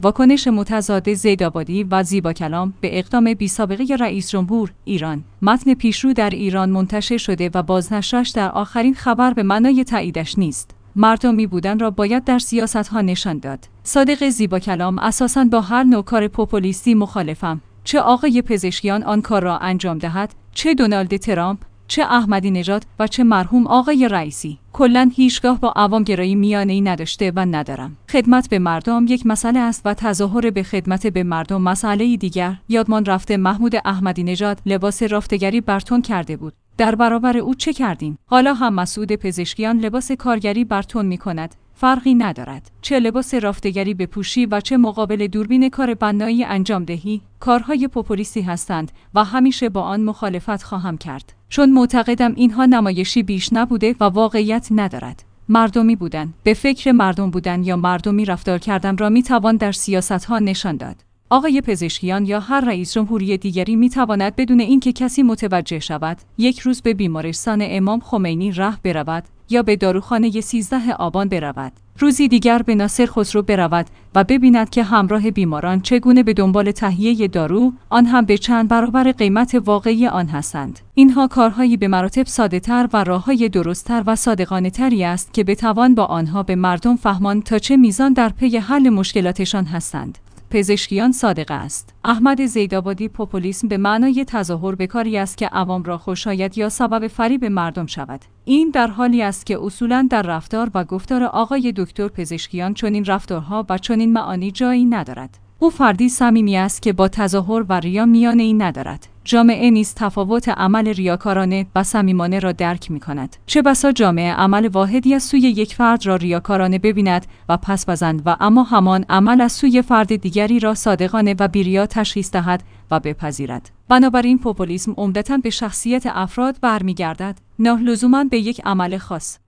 واکنش متضاد زیدآبادی و زیباکلام به اقدام بی‌سابقه رئیس جمهور ایران. متن پیشرو در ایران منتشر شده و بازنشرش در آخرین خبر به معنای تاییدش نیست. مردمی بودن را باید در سیاست‌ها نشان داد. صادق زیباکلام: اساساً با هر نوع کار پوپولیستی مخالفم. چه آقای پزشکیان آن کار را انجام دهد، چه دونالد ترامپ، چه احمدی نژاد و چه مرحوم آقای رئیسی. کلاً هیچگاه با عوام‌گرایی میانه‌ای نداشته و ندارم. خدمت به مردم یک مسئله است و تظاهر به خدمت به مردم مسئله دیگر. یادمان رفته محمود احمدی نژاد لباس رافتگری بر تن کرده بود. در برابر او چه کردیم؟ حالا هم مسعود پزشکیان لباس کارگری بر تن می‌کند. فرقی ندارد. چه لباس رافتگری بپوشی و چه مقابل دوربین کار بنایی انجام دهی، کارهای پوپولیستی هستند و همیشه با آن مخالفت خواهم کرد. چون معتقدم اینها نمایشی بیش نبوده و واقعیت ندارد. مردمی بودن، به فکر مردم بودن یا مردمی رفتار کردن را میتوان در سیاست‌ها نشان داد. آقای پزشکیان یا هر رئیس جمهوری دیگری میتواند بدون اینکه کسی متوجه شود، یک روز به بیمارستان امام خمینی ره برود یا به داروخانه 13 آبان برود. روزی دیگر به ناصر خسرو برود و ببیند که همراه بیماران چگونه به دنبال تهیه دارو، آن هم به چند برابر قیمت واقعی آن هستند. اینها کارهایی به مراتب ساده‌تر و راههای درست‌تر و صادقانه‌تری است که بتوان با آنها به مردم فهمان تا چه میزان در پی حل مشکلاتشان هستند. پزشکیان صادق است. احمد زیدآبادی: پوپولیسم به معنای تظاهر به کاری است که عوام را خوشایند یا سبب فریب مردم شود. این در حالی است که اصولاً در رفتار و گفتار آقای دکتر پزشکیان چنین رفتارها و چنین معانی جایی ندارد. او فردی صمیمی است که با تظاهر و ریا میانه‌ای ندارد. جامعه نیز تفاوت عمل ریاکارانه و صمیمانه را درک می‌کند. چه بسا جامعه عمل واحدی از سوی یک فرد را ریاکارانه ببیند و پس بزند و اما همان عمل از سوی فرد دیگری را صادقانه و بی‌ریا تشخیص دهد و بپذیرد. بنابراین پوپولیسم عمدتاً به شخصیت افراد برمیگردد، نه لزوماً به یک عمل خاص.